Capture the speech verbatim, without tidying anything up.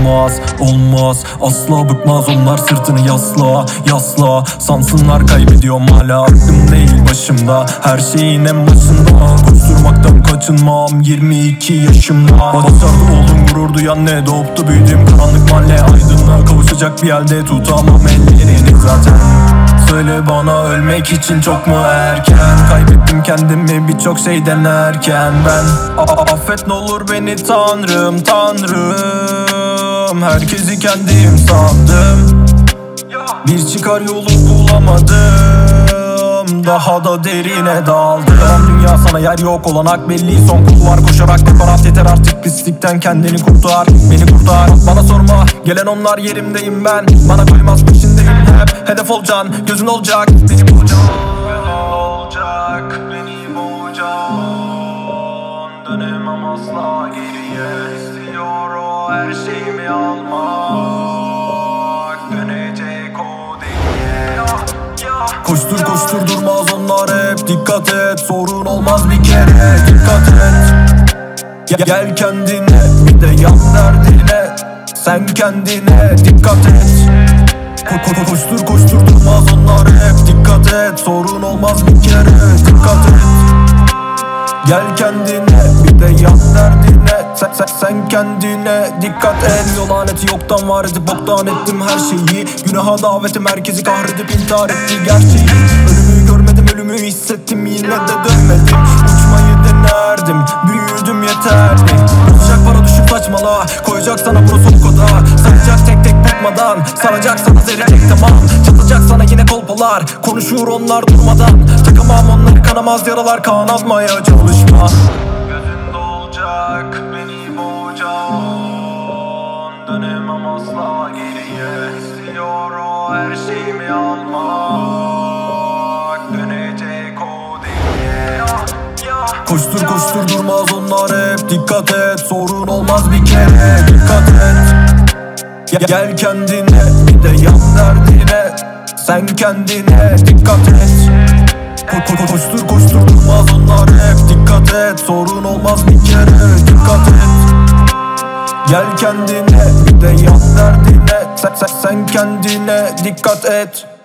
olmaz, olmaz. Asla bıkmaz onlar, sırtını yasla, yasla. Sansınlar kaybediyorum hala, aklım değil başımda. Her şeyin en başında, koşturmaktan kaçınmam yirmi iki yaşımda. Başardı oğlum, gurur duyan ne, doğuptu büyüdüğüm karanlık mahalle. Aydınlığa kavuşacak bir elde tutamam ellerini zaten. Söyle bana, ölmek için çok mu erken? Kaybettim kendimi birçok şey denerken ben. A affet ne olur beni tanrım, tanrım. Herkesi kendim sandım, bir çıkar yolu bulamadım. Daha da derine daldım. Dünya sana yer yok, olanak belli, son kulvar. Koşarak deparat yeter artık, pislikten kendini kurtar. Beni kurtar, bana sorma, gelen onlar, yerimdeyim ben. Bana koymaz peşindeyim hep, hedef olacaksın, gözün olacak. Beni bulacak, olacak, beni bulacak. Dönemem asla geriye, istiyor o her şeyimi almak. Dönecek o diye. Koştur koştur durmaz onlar hep, dikkat et, sorun olmaz bir kere, dikkat et. Gel kendine, bir de yan derdine, sen kendine dikkat et. Ko ko koştur koştur durmaz onlar hep, dikkat et, sorun olmaz bir kere, dikkat et. Gel kendine, bir de yan derdine, sen, sen, sen kendine dikkat et. Yol laneti yoktan var edip boktan ettim her şeyi. Günaha davetim, herkesi kahredip intihar etti gerçeği. Ölümü görmedim, ölümü hissettim, yine de dönmedim. Uçmayı denerdim, büyüdüm yeterli. Olacak para düşüp saçmala, koyacak sana burası o kadar. Saracak tek tek bakmadan, saracak sana zerecek tamam. Çatacak sana yine kolpalar, konuşuyor onlar durmadan. Takamam onları, kanamaz yaralar, kan atmaya çalışma. Gözünde olacak, beni boğacaksın. Dönemem asla geriye, istiyor o her şeyimi almak. Dönecek o diye. Koştur koştur durmaz onlar hep, dikkat et, sorun olmaz bir kere, dikkat et. Gel kendine, bir de yan derdine, sen kendine dikkat et. Ko ko koştur koştur durmaz onlar hep, dikkat et, sorun olmaz bir kere, dikkat et. Gel kendine, bir de yan derdine, sen, sen, sen kendine dikkat et.